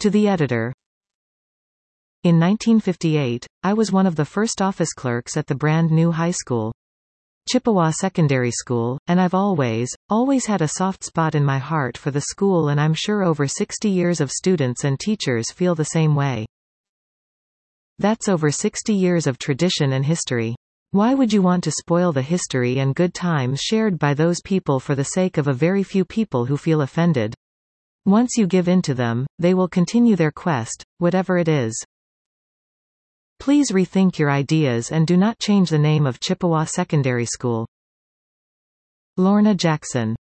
To the editor. In 1958, I was one of the first office clerks at the brand new high school, Chippewa Secondary School, and I've always had a soft spot in my heart for the school, and I'm sure over 60 years of students and teachers feel the same way. That's over 60 years of tradition and history. Why would you want to spoil the history and good times shared by those people for the sake of a very few people who feel offended? Once you give in to them, they will continue their quest, whatever it is. Please rethink your ideas and do not change the name of Chippewa Secondary School. Lorna Jackson.